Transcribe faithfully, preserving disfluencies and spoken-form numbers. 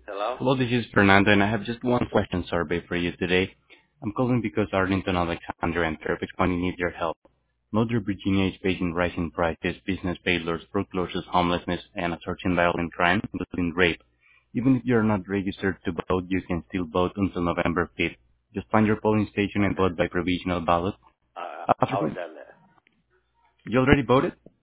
Hello? Hello, this is Fernando, and I have just one question survey for you today. I'm calling because Arlington, Alexander, and Fairfax County need your help. Northern Virginia is facing rising prices, business failures, foreclosures, homelessness, and a surging violent crime, including rape. Even if you're not registered to vote, you can still vote until November fifth. Just find your polling station and vote by provisional ballot. Uh, I After always done that. you already voted?